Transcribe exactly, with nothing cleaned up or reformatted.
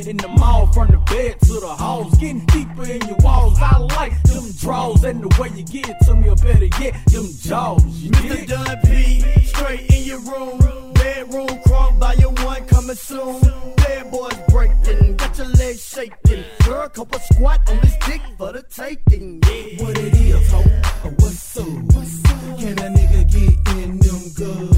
in the mall, from the bed to the halls, getting deeper in your walls. I like them draws and the way you get to me, or better yet, them jaws. Mister Dunn P, straight in your room. Bedroom crunk by your one coming soon. Bad boys breaking, got your legs shaking. Girl, couple squat on this dick for the taking. Yeah. What it is, ho? What's up? Can a nigga get in them good?